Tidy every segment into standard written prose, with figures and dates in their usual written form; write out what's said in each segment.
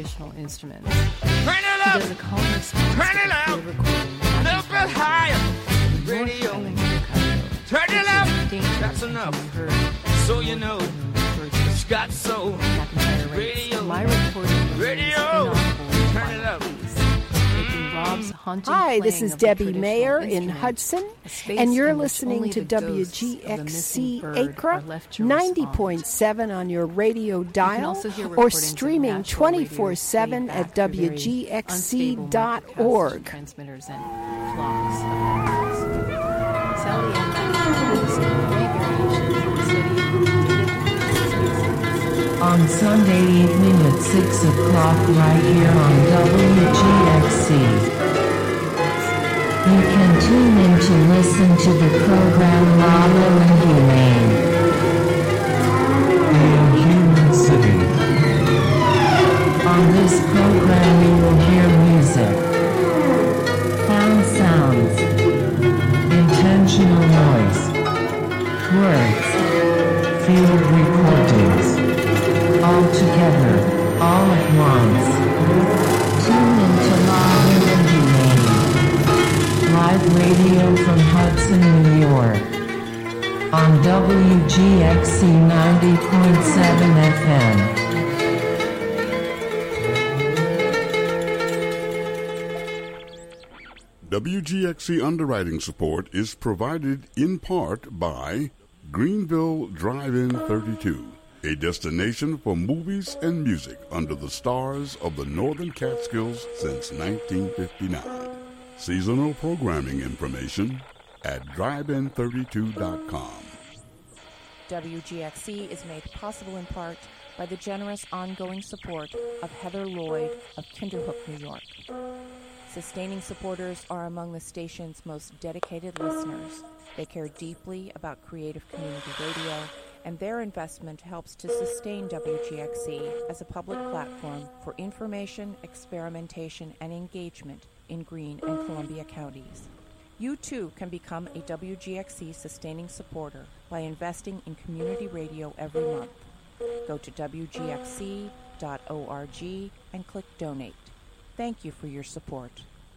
traditional instruments. He does a calm response to the clear recording. Little bit higher. Radio. Turn it up. That's enough. So you know. Scott Soul. Radio. My recording. Radio. Turn it up. Hi, this is Debbie Mayer in Hudson, and you're listening to WGXC Acra 90.7 on your radio dial or streaming 24/7 at WGXC.org. Transmitters and flocks of birds. Sally Ann Maxwell three variations of the city on Sunday evening at 6 o'clock right here on WGXC. You can tune in to listen to the program Lalo and Humane. In Human City. On this program you will hear music, found sounds, intentional noise, words, field recordings, all together, all at once. Tune in to Lalo and Humane. Live radio from Hudson, New York. On WGXC 90.7 FM. WGXC underwriting support is provided in part by Greenville Drive-In 32, a destination for movies and music under the stars of the Northern Catskills since 1959. Seasonal programming information at drivein32.com. WGXC is made possible in part by the generous ongoing support of Heather Lloyd of Kinderhook, New York. Sustaining supporters are among the station's most dedicated listeners. They care deeply about creative community radio, and their investment helps to sustain WGXC as a public platform for information, experimentation, and engagement in Greene and Columbia counties. You too can become a WGXC sustaining supporter by investing in community radio every month. Go to WGXC.org and click Donate. Thank you for your support.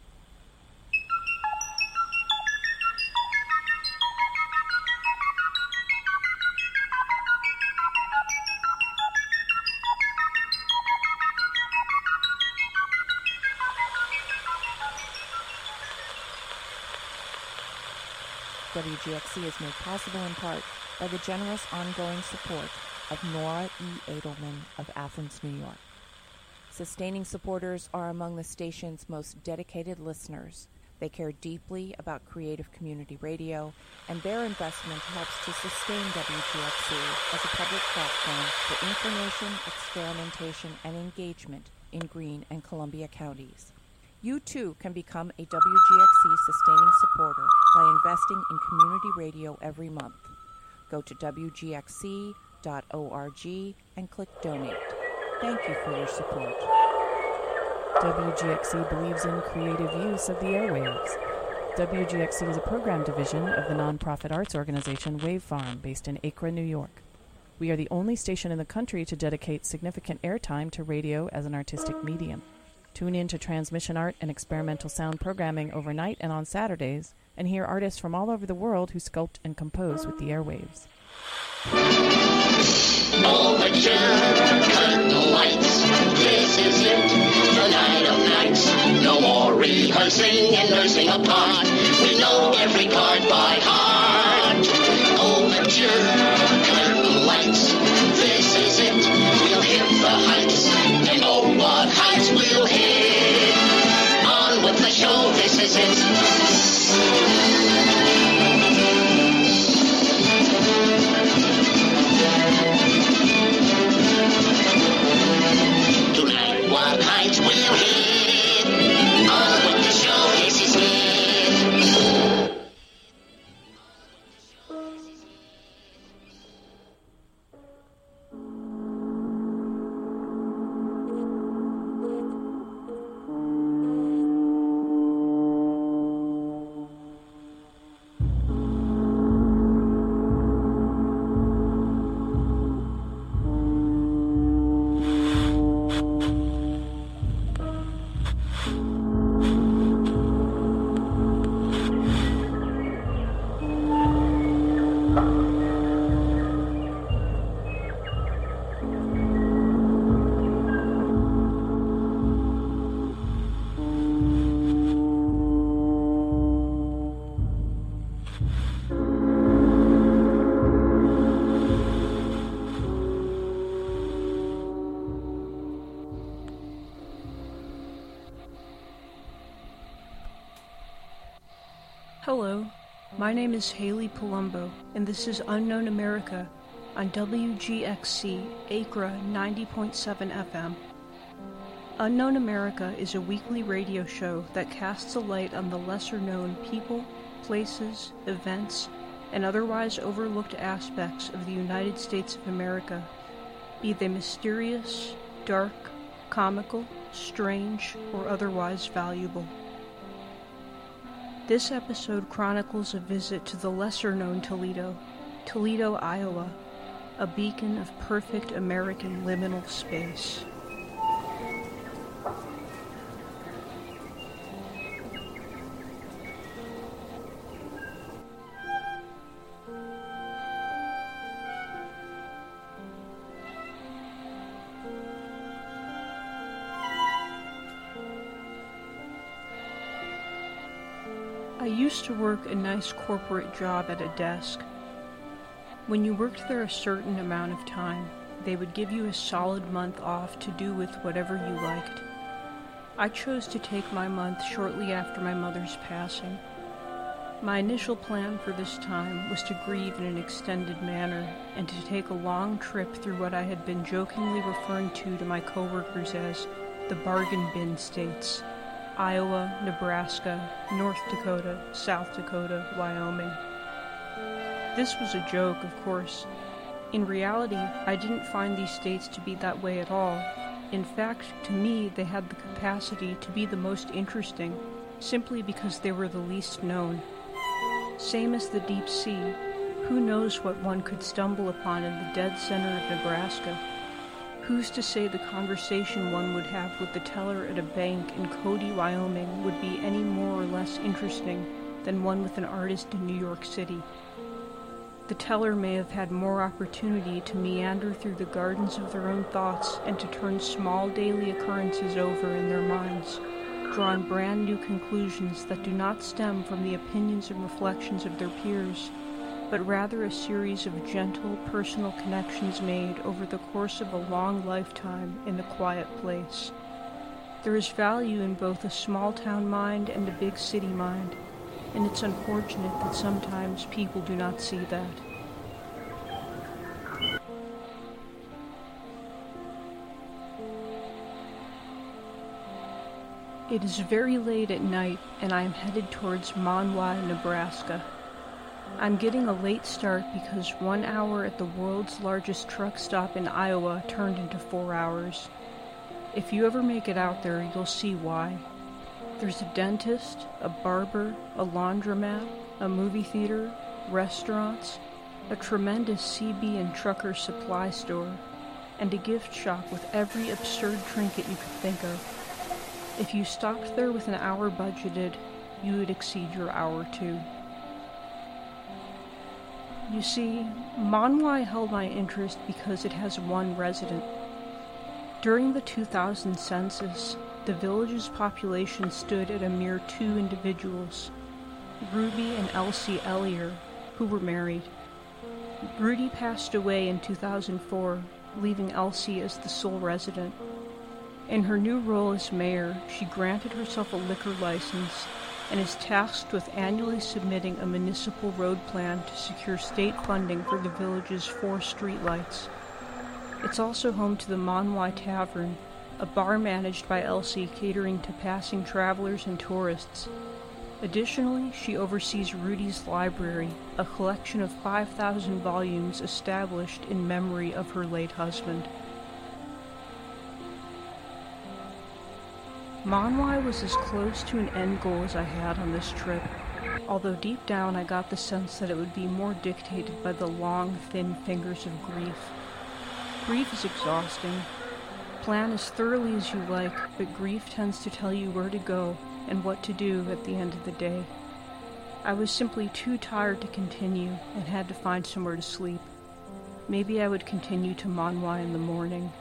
WGXC is made possible in part by the generous ongoing support of Nora E. Edelman of Athens, New York. Sustaining supporters are among the station's most dedicated listeners. They care deeply about creative community radio, and their investment helps to sustain WGXC as a public platform for information, experimentation, and engagement in Greene and Columbia counties. You too can become a WGXC sustaining supporter by investing in community radio every month. Go to WGXC.org and click Donate. Thank you for your support. WGXC believes in creative use of the airwaves. WGXC is a program division of the nonprofit arts organization Wave Farm, based in Acra, New York. We are the only station in the country to dedicate significant airtime to radio as an artistic medium. Tune in to transmission art and experimental sound programming overnight and on Saturdays, and hear artists from all over the world who sculpt and compose with the airwaves. Overture, curtain lights, this is it, the night of nights. No more rehearsing and nursing a part. We know every part by heart. Overture, curtain lights, this is it. We'll hit the heights, and oh, what heights we'll hit. On with the show, this is it. What heights we'll hit. On with the show, this is it. Hello, my name is Haley Palumbo, and this is Unknown America on WGXC Acra 90.7 FM. Unknown America is a weekly radio show that casts a light on the lesser-known people, places, events, and otherwise overlooked aspects of the United States of America, be they mysterious, dark, comical, strange, or otherwise valuable. This episode chronicles a visit to the lesser-known Toledo, Iowa, a beacon of perfect American liminal space. I used to work a nice corporate job at a desk. When you worked there a certain amount of time, they would give you a solid month off to do with whatever you liked. I chose to take my month shortly after my mother's passing. My initial plan for this time was to grieve in an extended manner and to take a long trip through what I had been jokingly referring to my coworkers as the bargain bin states: Iowa, Nebraska, North Dakota, South Dakota, Wyoming. This was a joke, of course. In reality, I didn't find these states to be that way at all. In fact, to me, they had the capacity to be the most interesting, simply because they were the least known. Same as the deep sea. Who knows what one could stumble upon in the dead center of Nebraska? Who's to say the conversation one would have with the teller at a bank in Cody, Wyoming would be any more or less interesting than one with an artist in New York City? The teller may have had more opportunity to meander through the gardens of their own thoughts and to turn small daily occurrences over in their minds, drawing brand new conclusions that do not stem from the opinions and reflections of their peers, but rather a series of gentle personal connections made over the course of a long lifetime in a quiet place. There is value in both a small-town mind and a big city mind, and it's unfortunate that sometimes people do not see that. It is very late at night, and I am headed towards Monwai, Nebraska. I'm getting a late start because 1 hour at the world's largest truck stop in Iowa turned into 4 hours. If you ever make it out there, you'll see why. There's a dentist, a barber, a laundromat, a movie theater, restaurants, a tremendous CB and trucker supply store, and a gift shop with every absurd trinket you could think of. If you stopped there with an hour budgeted, you would exceed your hour too. You see, Monwai held my interest because it has one resident. During the 2000 census, the village's population stood at a mere 2 individuals, Ruby and Elsie Ellier, who were married. Rudy passed away in 2004, leaving Elsie as the sole resident. In her new role as mayor, she granted herself a liquor license and is tasked with annually submitting a municipal road plan to secure state funding for the village's 4 streetlights. It's also home to the Monwai Tavern, a bar managed by Elsie catering to passing travelers and tourists. Additionally, she oversees Rudy's Library, a collection of 5,000 volumes established in memory of her late husband. Monwai was as close to an end goal as I had on this trip, although deep down I got the sense that it would be more dictated by the long, thin fingers of grief. Grief is exhausting. Plan as thoroughly as you like, but grief tends to tell you where to go and what to do at the end of the day. I was simply too tired to continue and had to find somewhere to sleep. Maybe I would continue to Monwai in the morning.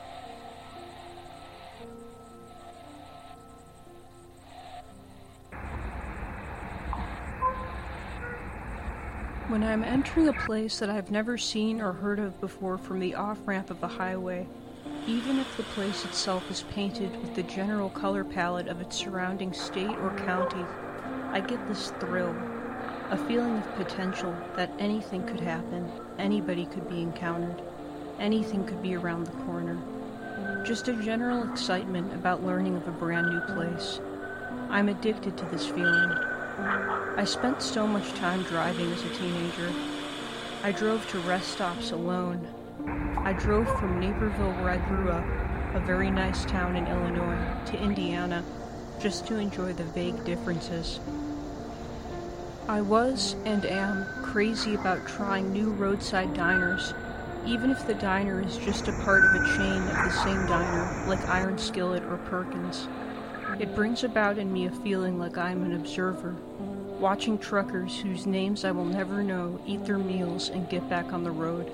When I'm entering a place that I've never seen or heard of before from the off-ramp of the highway, even if the place itself is painted with the general color palette of its surrounding state or county, I get this thrill, a feeling of potential that anything could happen, anybody could be encountered, anything could be around the corner. Just a general excitement about learning of a brand new place. I'm addicted to this feeling. I spent so much time driving as a teenager. I drove to rest stops alone. I drove from Naperville, where I grew up, a very nice town in Illinois, to Indiana, just to enjoy the vague differences. I was and am crazy about trying new roadside diners, even if the diner is just a part of a chain of the same diner, like Iron Skillet or Perkins. It brings about in me a feeling like I am an observer, watching truckers whose names I will never know eat their meals and get back on the road.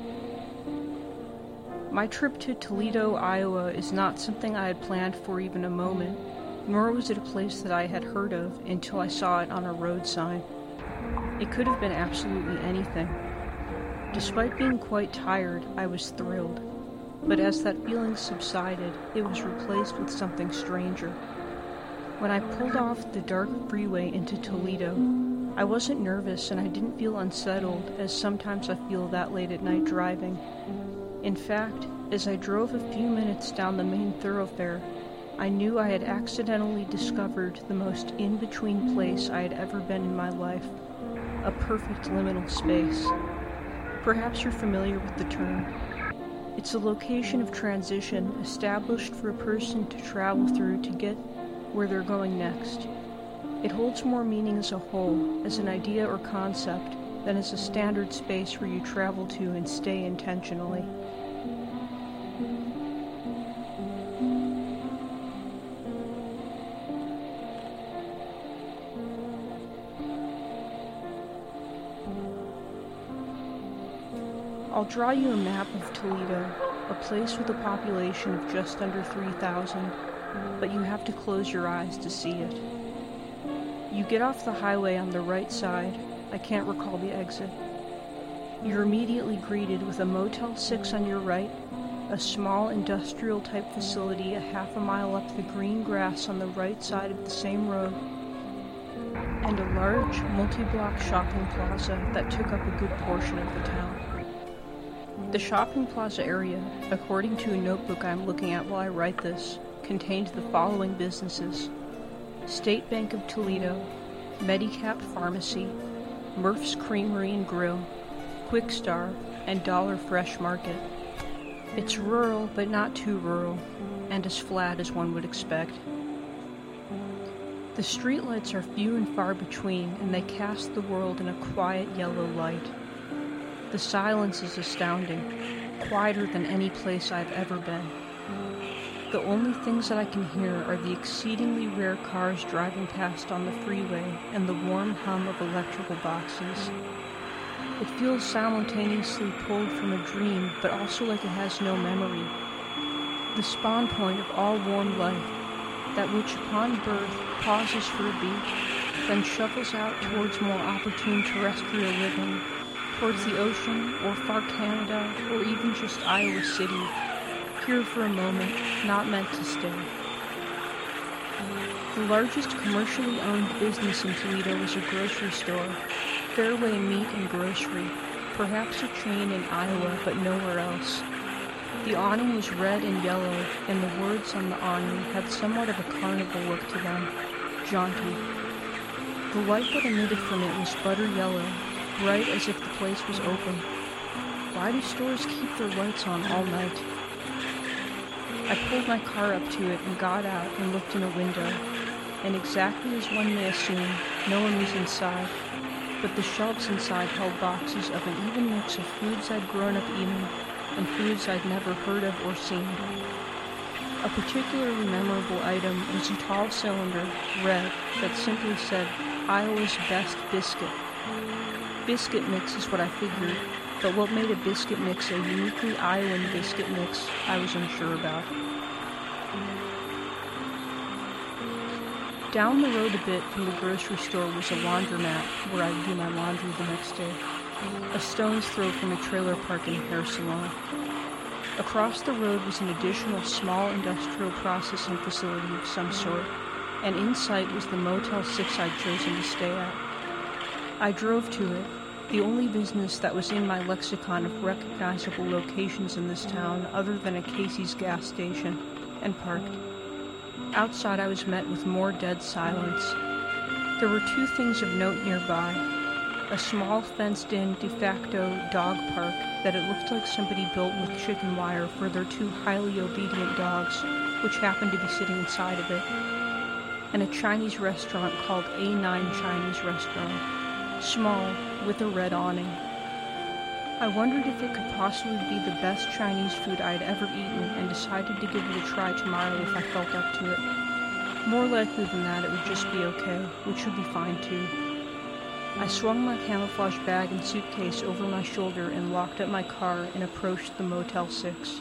My trip to Toledo, Iowa is not something I had planned for even a moment, nor was it a place that I had heard of until I saw it on a road sign. It could have been absolutely anything. Despite being quite tired, I was thrilled, but as that feeling subsided, it was replaced with something stranger. When I pulled off the dark freeway into Toledo, I wasn't nervous and I didn't feel unsettled, as sometimes I feel that late at night driving. In fact, as I drove a few minutes down the main thoroughfare, I knew I had accidentally discovered the most in-between place I had ever been in my life, a perfect liminal space. Perhaps you're familiar with the term. It's a location of transition established for a person to travel through to get where they're going next. It holds more meaning as a whole, as an idea or concept, than as a standard space where you travel to and stay intentionally. I'll draw you a map of Toledo, a place with a population of just under 3,000, but you have to close your eyes to see it. You get off the highway on the right side. I can't recall the exit. You're immediately greeted with a Motel 6 on your right, a small industrial-type facility a half a mile up the green grass on the right side of the same road, and a large, multi-block shopping plaza that took up a good portion of the town. The shopping plaza area, according to a notebook I'm looking at while I write this, contained the following businesses: State Bank of Toledo, Medicap Pharmacy, Murph's Creamery and Grill, Quick Star, and Dollar Fresh Market. It's rural, but not too rural, and as flat as one would expect. The streetlights are few and far between, and they cast the world in a quiet yellow light. The silence is astounding, quieter than any place I've ever been. The only things that I can hear are the exceedingly rare cars driving past on the freeway and the warm hum of electrical boxes. It feels simultaneously pulled from a dream, but also like it has no memory. The spawn point of all warm life, that which upon birth pauses for a beat, then shuffles out towards more opportune terrestrial living, towards the ocean, or far Canada, or even just Iowa City, here for a moment, not meant to stay. The largest commercially owned business in Toledo was a grocery store, Fairway Meat and Grocery, perhaps a chain in Iowa, but nowhere else. The awning was red and yellow, and the words on the awning had somewhat of a carnival look to them, jaunty. The light that emitted from it was butter yellow, bright as if the place was open. Why do stores keep their lights on all night? I pulled my car up to it and got out and looked in a window, and exactly as one may assume, no one was inside, but the shelves inside held boxes of an even mix of foods I'd grown up eating and foods I'd never heard of or seen. A particularly memorable item was a tall cylinder, red, that simply said, Iowa's Best Biscuit. Biscuit mix is what I figured, but what made a biscuit mix a uniquely Iowan biscuit mix, I was unsure about. Down the road a bit from the grocery store was a laundromat where I'd do my laundry the next day, a stone's throw from a trailer park and hair salon. Across the road was an additional small industrial processing facility of some sort, and in sight was the Motel 6 I'd chosen to stay at. I drove to it, the only business that was in my lexicon of recognizable locations in this town other than a Casey's gas station, and parked. Outside I was met with more dead silence. There were two things of note nearby. A small fenced-in de facto dog park that it looked like somebody built with chicken wire for their two highly obedient dogs, which happened to be sitting inside of it, and a Chinese restaurant called A9 Chinese Restaurant, small, with a red awning. I wondered if it could possibly be the best Chinese food I had ever eaten and decided to give it a try tomorrow if I felt up to it. More likely than that, it would just be okay, which would be fine too. I swung my camouflage bag and suitcase over my shoulder and locked up my car and approached the Motel 6.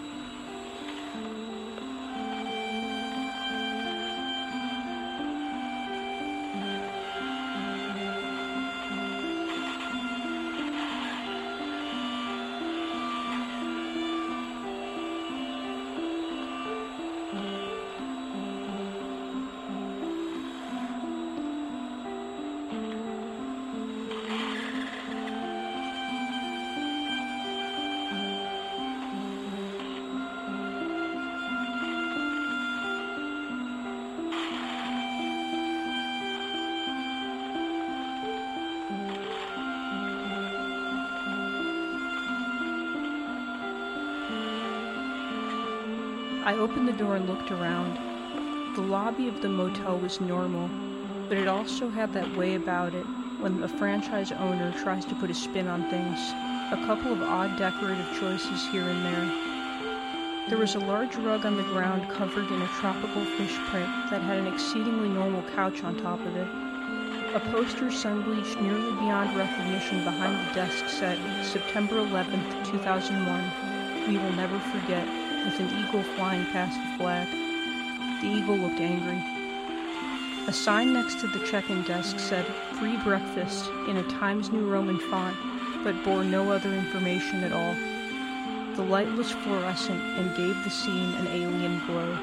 I opened the door and looked around. The lobby of the motel was normal, but it also had that way about it when a franchise owner tries to put a spin on things. A couple of odd decorative choices here and there. There was a large rug on the ground covered in a tropical fish print that had an exceedingly normal couch on top of it. A poster sun-bleached nearly beyond recognition behind the desk said, September 11th, 2001, We Will Never Forget, with an eagle flying past the flag. The eagle looked angry. A sign next to the check-in desk said, Free breakfast, in a Times New Roman font, but bore no other information at all. The light was fluorescent and gave the scene an alien glow.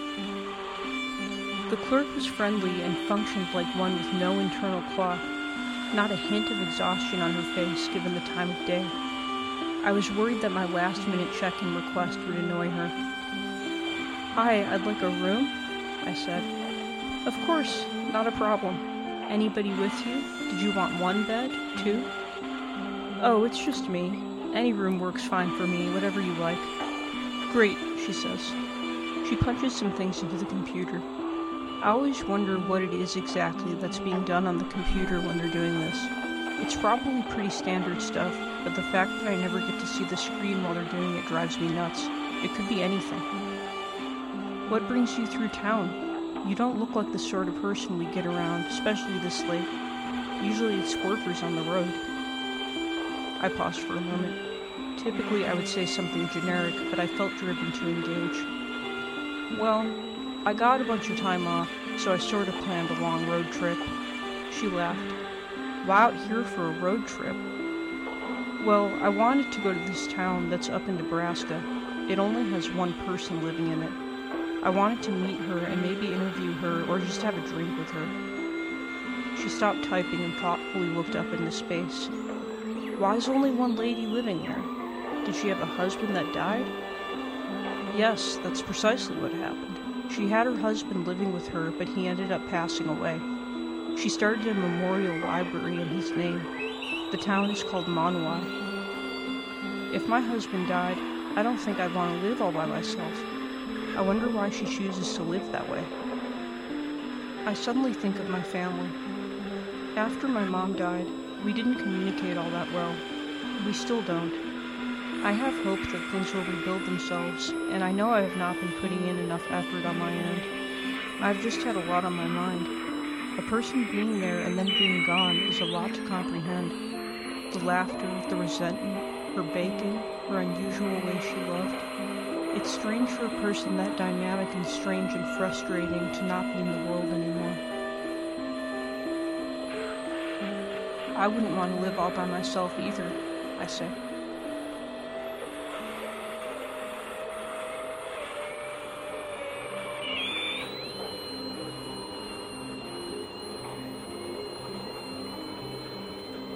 The clerk was friendly and functioned like one with no internal clock, not a hint of exhaustion on her face given the time of day. I was worried that my last-minute check-in request would annoy her. Hi, I'd like a room, I said. Of course, not a problem. Anybody with you? Did you want one bed? Two? Oh, it's just me. Any room works fine for me, whatever you like. Great, she says. She punches some things into the computer. I always wonder what it is exactly that's being done on the computer when they're doing this. It's probably pretty standard stuff, but the fact that I never get to see the screen while they're doing it drives me nuts. It could be anything. What brings you through town? You don't look like the sort of person we get around, especially this late. Usually it's workers on the road. I paused for a moment. Typically I would say something generic, but I felt driven to engage. Well, I got a bunch of time off, so I sort of planned a long road trip. She laughed. Wow, out here for a road trip? Well, I wanted to go to this town that's up in Nebraska. It only has one person living in it. I wanted to meet her and maybe interview her or just have a drink with her. She stopped typing and thoughtfully looked up into space. Why is only one lady living there? Did she have a husband that died? Yes, that's precisely what happened. She had her husband living with her, but he ended up passing away. She started a memorial library in his name. The town is called Monowai. If my husband died, I don't think I'd want to live all by myself. I wonder why she chooses to live that way. I suddenly think of my family. After my mom died, we didn't communicate all that well. We still don't. I have hope that things will rebuild themselves, and I know I have not been putting in enough effort on my end. I've just had a lot on my mind. A person being there and then being gone is a lot to comprehend. The laughter, the resentment, her baking, her unusual way she loved. It's strange for a person that dynamic and strange and frustrating to not be in the world anymore. I wouldn't want to live all by myself either, I say.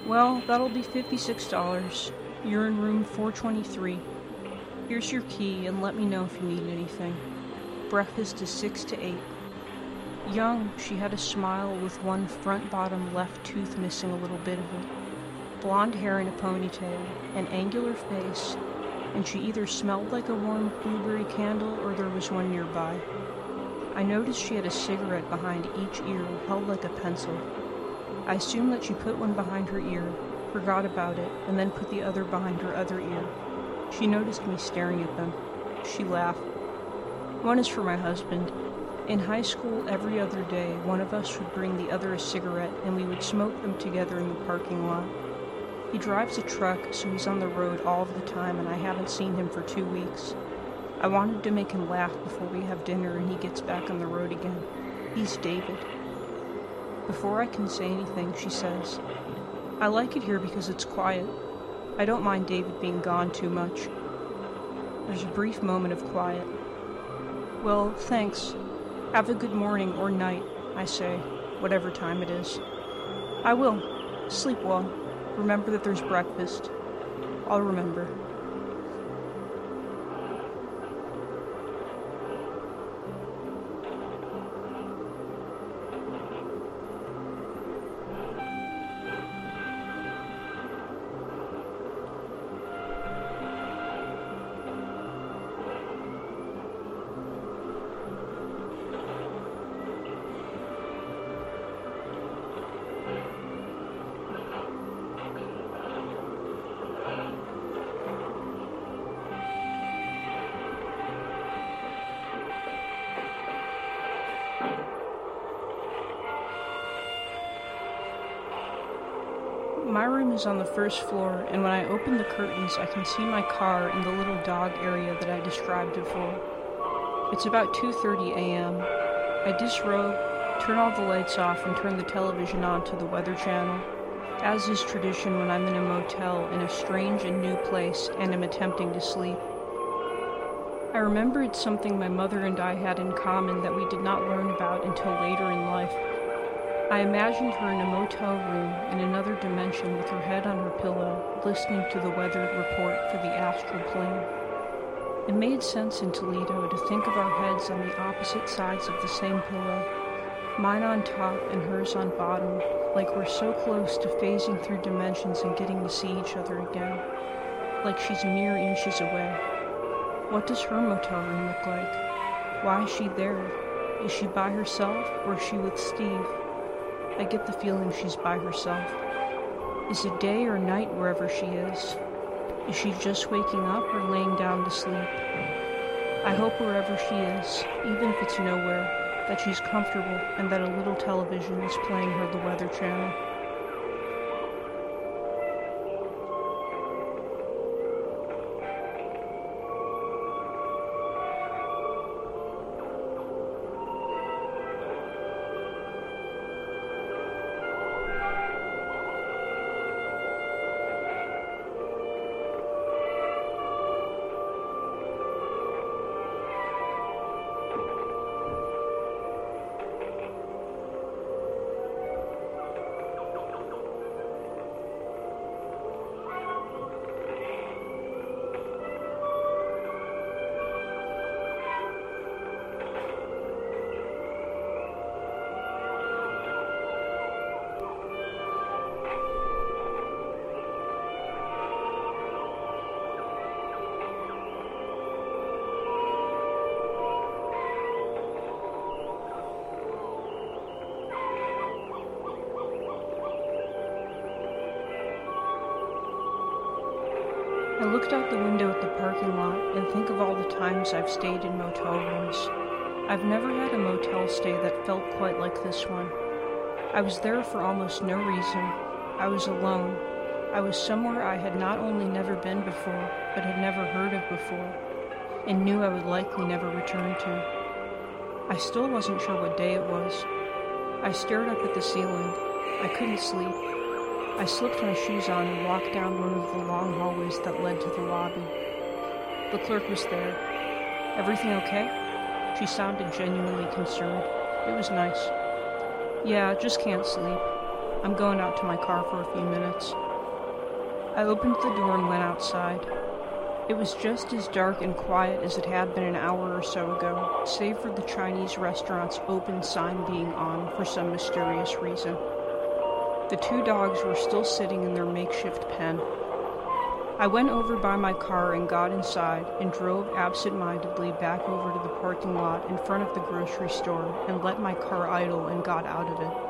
Well, that'll be $56. You're in room 423. Here's your key, and let me know if you need anything. Breakfast is 6 to 8. Young, she had a smile with one front-bottom left tooth missing a little bit of it. Blonde hair in a ponytail, an angular face, and she either smelled like a warm blueberry candle or there was one nearby. I noticed she had a cigarette behind each ear, held like a pencil. I assumed that she put one behind her ear, forgot about it, and then put the other behind her other ear. She noticed me staring at them. She laughed. One is for my husband. In high school, every other day, one of us would bring the other a cigarette, and we would smoke them together in the parking lot. He drives a truck, so he's on the road all of the time, and I haven't seen him for 2 weeks. I wanted to make him laugh before we have dinner and he gets back on the road again. He's David. Before I can say anything, she says, I like it here because it's quiet. I don't mind David being gone too much. There's a brief moment of quiet. Well, thanks. Have a good morning or night, I say, whatever time it is. I will. Sleep well. Remember that there's breakfast. I'll remember. My room is on the first floor, and when I open the curtains, I can see my car and the little dog area that I described before. It's about 2:30 a.m. I disrobe, turn all the lights off, and turn the television on to the Weather Channel, as is tradition when I'm in a motel in a strange and new place and am attempting to sleep. I remember it's something my mother and I had in common that we did not learn about until later in life. I imagined her in a motel room in another dimension with her head on her pillow, listening to the weather report for the astral plane. It made sense in Toledo to think of our heads on the opposite sides of the same pillow, mine on top and hers on bottom, like we're so close to phasing through dimensions and getting to see each other again, like she's mere inches away. What does her motel room look like? Why is she there? Is she by herself, or is she with Steve? I get the feeling she's by herself. Is it day or night wherever she is? Is she just waking up or laying down to sleep? I hope wherever she is, even if it's nowhere, that she's comfortable and that a little television is playing her the Weather Channel. I looked out the window at the parking lot and think of all the times I've stayed in motel rooms. I've never had a motel stay that felt quite like this one. I was there for almost no reason. I was alone. I was somewhere I had not only never been before, but had never heard of before, and knew I would likely never return to. I still wasn't sure what day it was. I stared up at the ceiling. I couldn't sleep. I slipped my shoes on and walked down one of the long hallways that led to the lobby. The clerk was there. Everything okay? She sounded genuinely concerned. It was nice. Yeah, just can't sleep. I'm going out to my car for a few minutes. I opened the door and went outside. It was just as dark and quiet as it had been an hour or so ago, save for the Chinese restaurant's open sign being on for some mysterious reason. The two dogs were still sitting in their makeshift pen. I went over by my car and got inside and drove absent-mindedly back over to the parking lot in front of the grocery store and let my car idle and got out of it.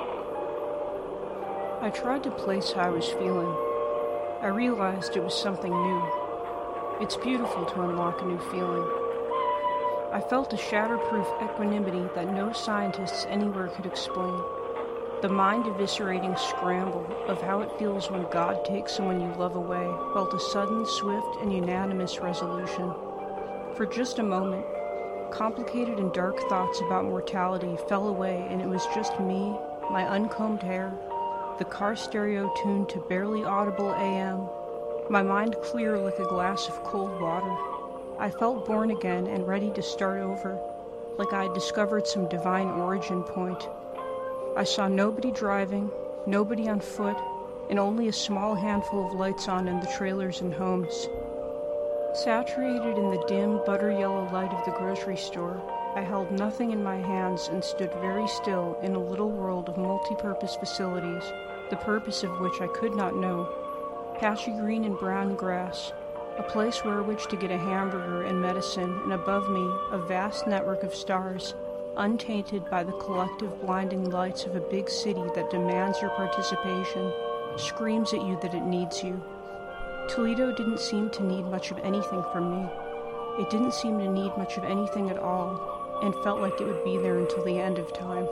I tried to place how I was feeling. I realized it was something new. It's beautiful to unlock a new feeling. I felt a shatterproof equanimity that no scientists anywhere could explain. The mind-eviscerating scramble of how it feels when God takes someone you love away felt a sudden, swift, and unanimous resolution. For just a moment, complicated and dark thoughts about mortality fell away, and it was just me, my uncombed hair, the car stereo tuned to barely audible AM, my mind clear like a glass of cold water. I felt born again and ready to start over, like I had discovered some divine origin point. I saw nobody driving, nobody on foot, and only a small handful of lights on in the trailers and homes. Saturated in the dim, butter-yellow light of the grocery store, I held nothing in my hands and stood very still in a little world of multi-purpose facilities, the purpose of which I could not know. Patchy green and brown grass, a place where which to get a hamburger and medicine, and above me, a vast network of stars, untainted by the collective blinding lights of a big city that demands your participation, screams at you that it needs you. Toledo didn't seem to need much of anything from me. It didn't seem to need much of anything at all, and felt like it would be there until the end of time.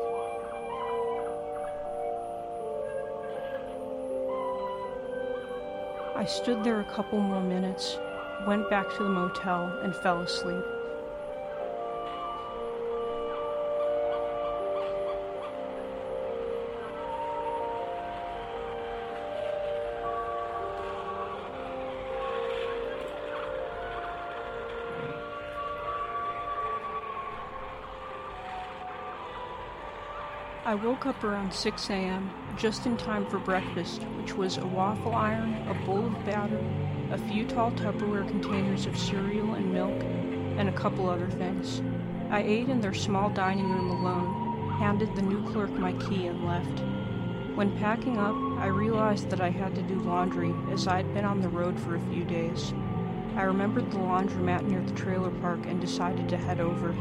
I stood there a couple more minutes, went back to the motel, and fell asleep. I woke up around 6 a.m., just in time for breakfast, which was a waffle iron, a bowl of batter, a few tall Tupperware containers of cereal and milk, and a couple other things. I ate in their small dining room alone, handed the new clerk my key, and left. When packing up, I realized that I had to do laundry, as I had been on the road for a few days. I remembered the laundromat near the trailer park and decided to head over.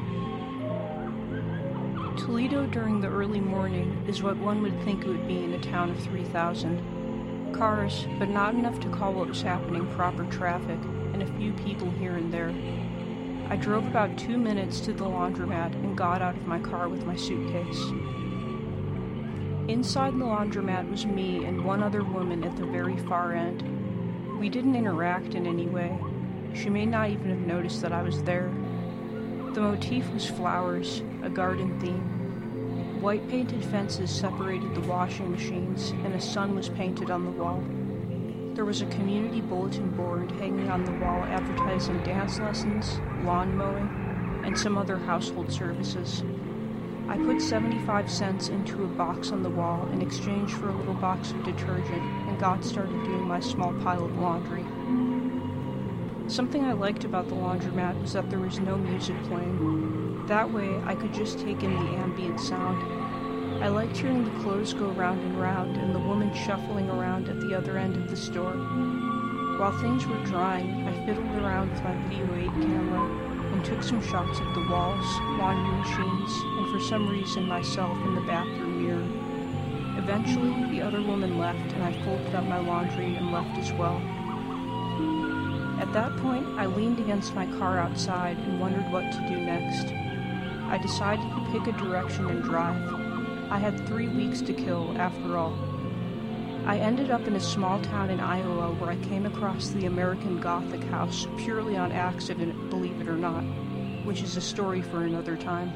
Toledo during the early morning is what one would think it would be in a town of 3,000. Cars, but not enough to call what was happening proper traffic, and a few people here and there. I drove about 2 minutes to the laundromat and got out of my car with my suitcase. Inside the laundromat was me and one other woman at the very far end. We didn't interact in any way. She may not even have noticed that I was there. The motif was flowers, a garden theme. White painted fences separated the washing machines, and a sun was painted on the wall. There was a community bulletin board hanging on the wall advertising dance lessons, lawn mowing, and some other household services. I put 75 cents into a box on the wall in exchange for a little box of detergent and got started doing my small pile of laundry. Something I liked about the laundromat was that there was no music playing. That way, I could just take in the ambient sound. I liked hearing the clothes go round and round and the woman shuffling around at the other end of the store. While things were drying, I fiddled around with my Video 8 camera and took some shots of the walls, laundry machines, and for some reason myself in the bathroom mirror. Eventually, the other woman left and I folded up my laundry and left as well. At that point, I leaned against my car outside and wondered what to do next. I decided to pick a direction and drive. I had 3 weeks to kill, after all. I ended up in a small town in Iowa where I came across the American Gothic house purely on accident, believe it or not, which is a story for another time.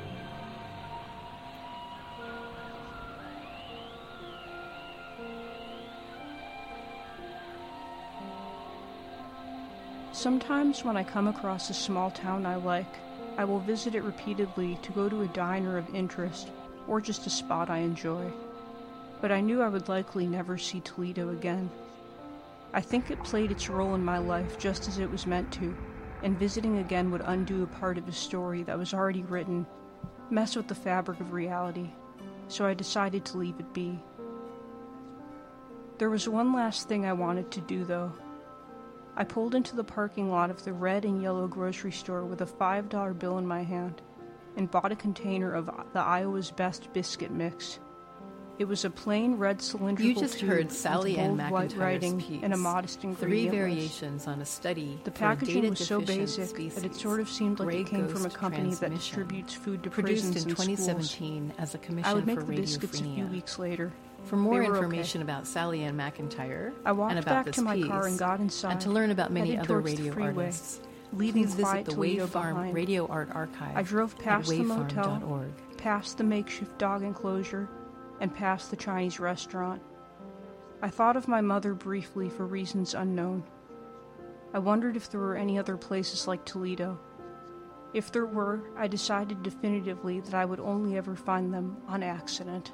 Sometimes when I come across a small town I like, I will visit it repeatedly to go to a diner of interest or just a spot I enjoy. but I knew I would likely never see Toledo again. I think it played its role in my life just as it was meant to, and visiting again would undo a part of a story that was already written, mess with the fabric of reality, so I decided to leave it be. There was one last thing I wanted to do, though. I pulled into the parking lot of the red and yellow grocery store with a $5 bill in my hand and bought a container of the Iowa's Best biscuit mix. It was a plain red cylindrical You just tube heard Sally Ann with bold white writing McIntyre's piece, and a modest 3 ingredient list. variations on a study The for a packaging was so data-deficient basic that it species, sort of seemed like Grey it came from a Ghost company that Transmission, distributes food to produced prisons in and 2017 schools. as a I commission would make for the biscuits a few Radiophrenia. weeks later. For more They were information okay. about Sally Ann McIntyre I walked and about back this to my piece, car and got inside, and to learn about many headed other towards the radio freeway, artists, leaving please visit quiet the Toledo Wave Farm behind. Radio Art Archive I drove past at the motel, wavefarm.org. past the makeshift dog enclosure, and past the Chinese restaurant. I thought of my mother briefly for reasons unknown. I wondered if there were any other places like Toledo. If there were, I decided definitively that I would only ever find them on accident.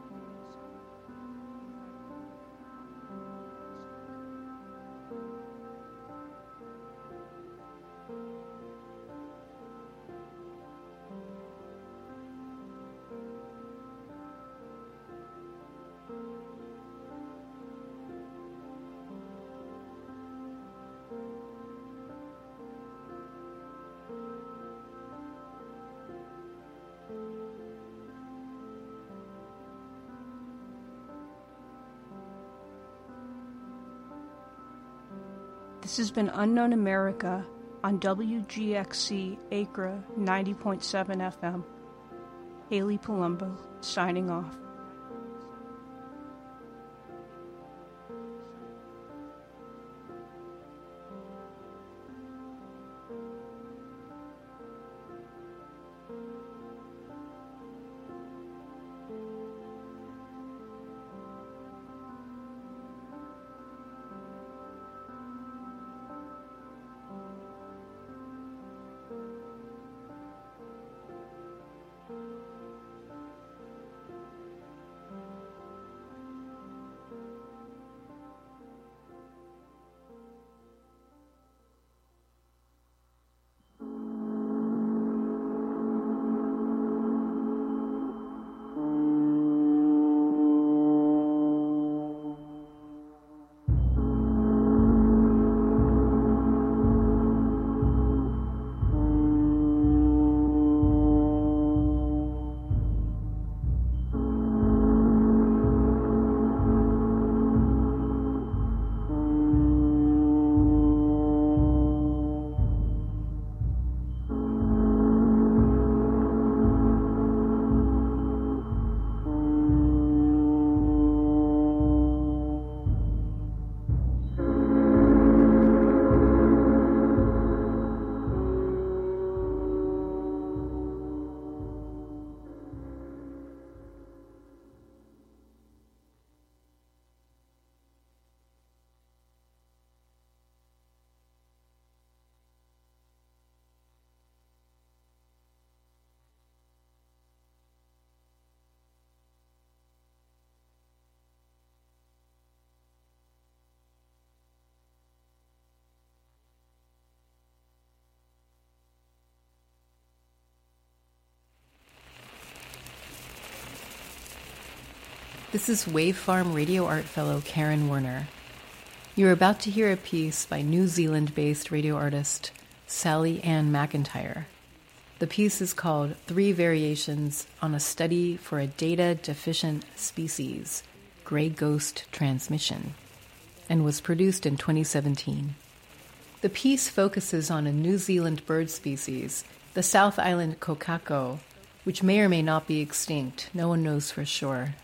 This has been Unknown America on WGXC Acra 90.7 FM. Haley Palumbo signing off. This is Wave Farm Radio Art Fellow Karen Werner. You're about to hear a piece by New Zealand-based radio artist Sally Ann McIntyre. The piece is called 3 Variations on a Study for a Data-Deficient Species, Grey Ghost Transmission, and was produced in 2017. The piece focuses on a New Zealand bird species, the South Island kokako, which may or may not be extinct. No one knows for sure.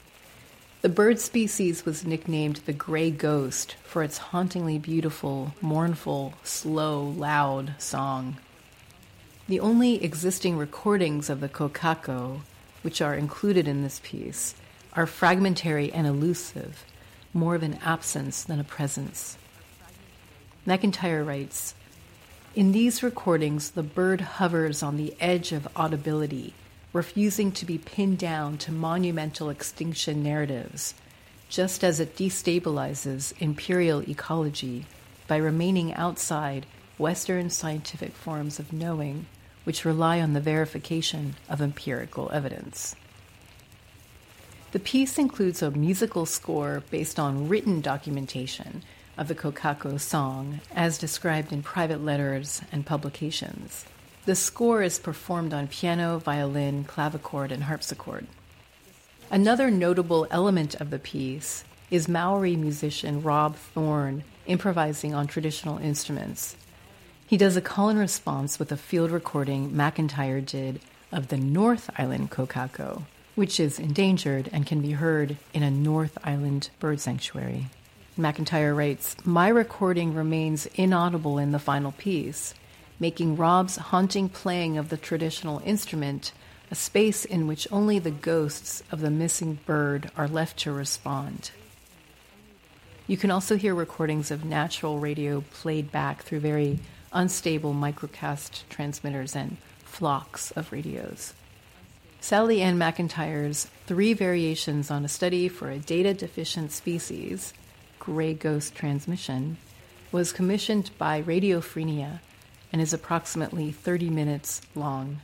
The bird species was nicknamed the Grey Ghost for its hauntingly beautiful, mournful, slow, loud song. The only existing recordings of the kokako, which are included in this piece, are fragmentary and elusive, more of an absence than a presence. McIntyre writes, "In these recordings, the bird hovers on the edge of audibility, refusing to be pinned down to monumental extinction narratives, just as it destabilizes imperial ecology by remaining outside Western scientific forms of knowing, which rely on the verification of empirical evidence. The piece includes a musical score based on written documentation of the Kokako song, as described in private letters and publications. The score is performed on piano, violin, clavichord, and harpsichord. Another notable element of the piece is Maori musician Rob Thorne improvising on traditional instruments. He does a call and response with a field recording McIntyre did of the North Island kokako, which is endangered and can be heard in a North Island bird sanctuary. McIntyre writes, "My recording remains inaudible in the final piece, making Rob's haunting playing of the traditional instrument a space in which only the ghosts of the missing bird are left to respond." You can also hear recordings of natural radio played back through very unstable microcast transmitters and flocks of radios. Sally Ann McIntyre's 3 variations on a study for a data-deficient species, gray ghost transmission, was commissioned by Radio Frenia and is approximately 30 minutes long.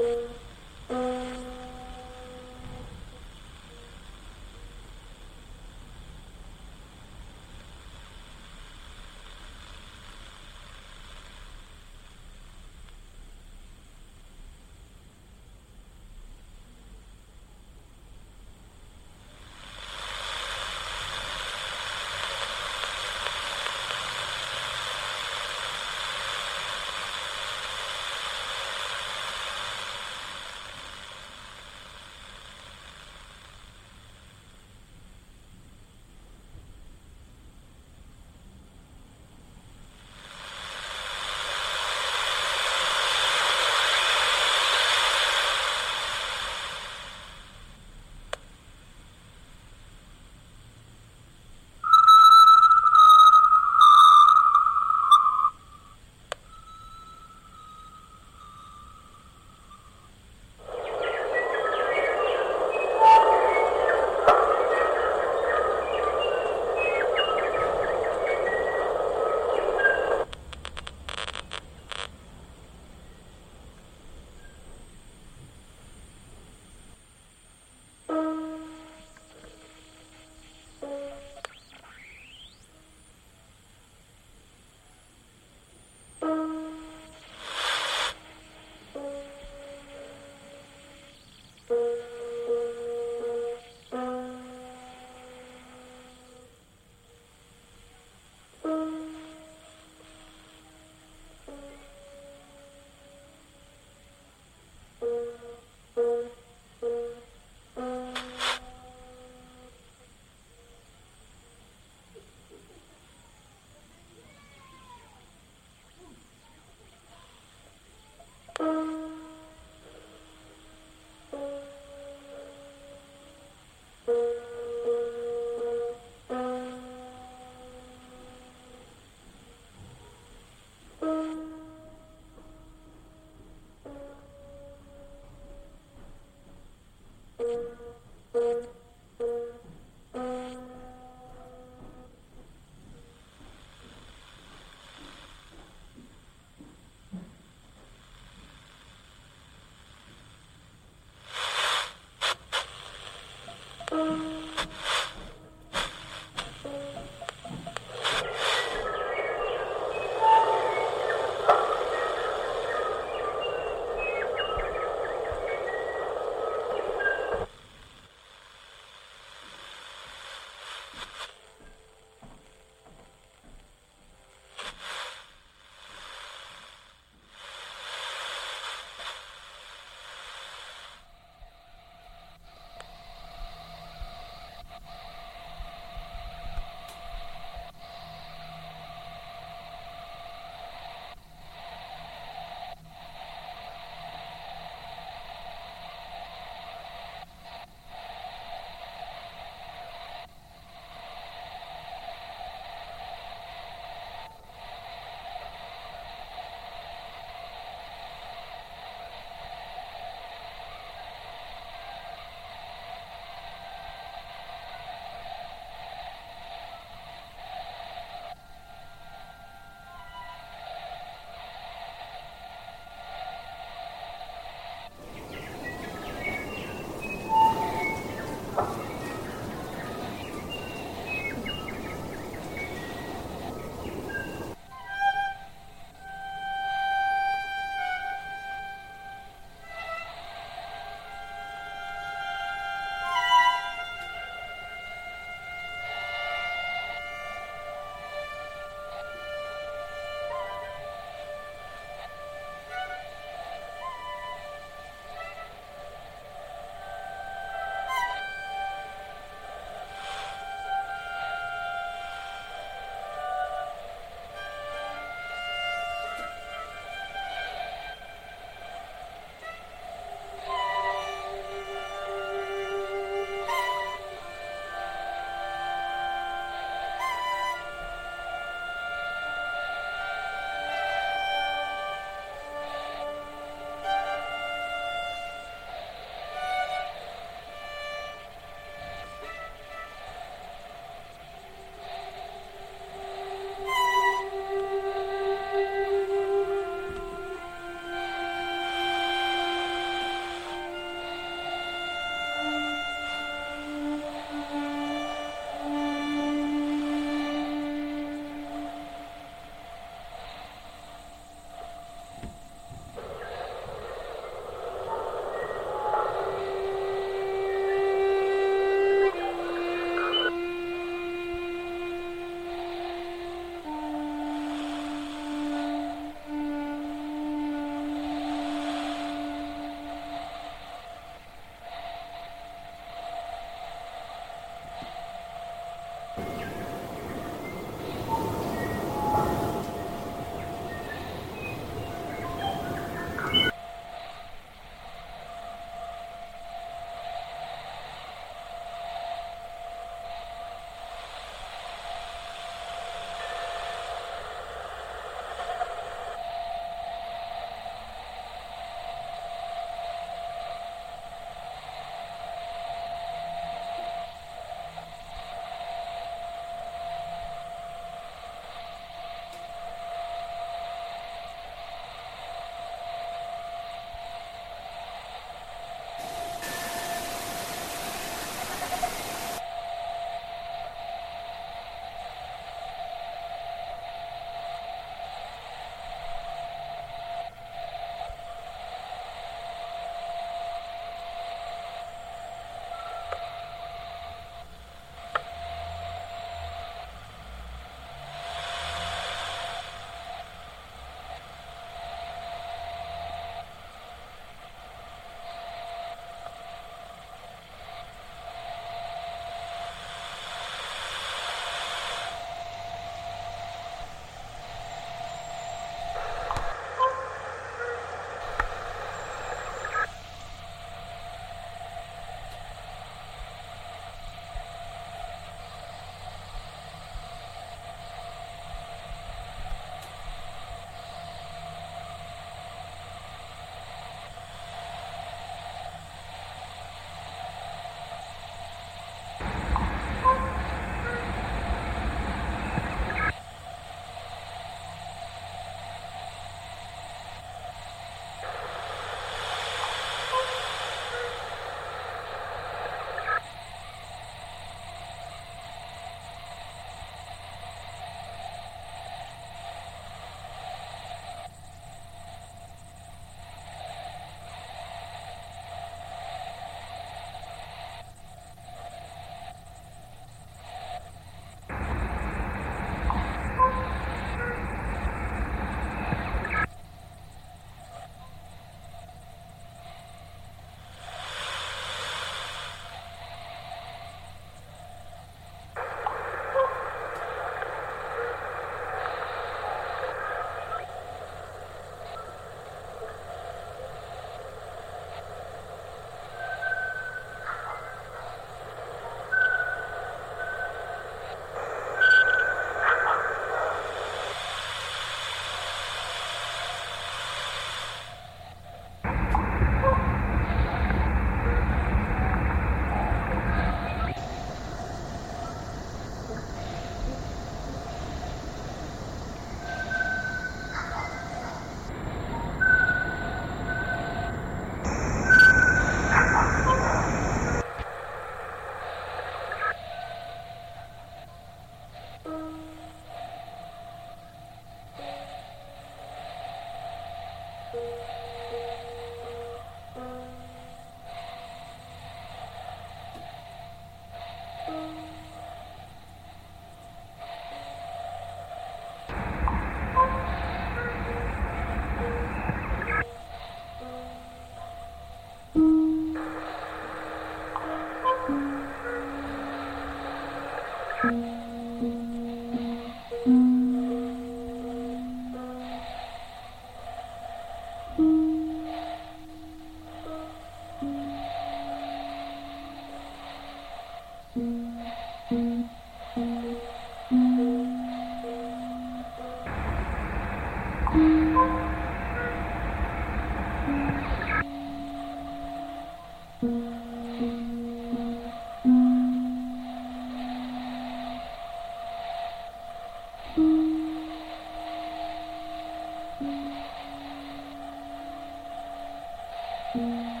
Mm-hmm.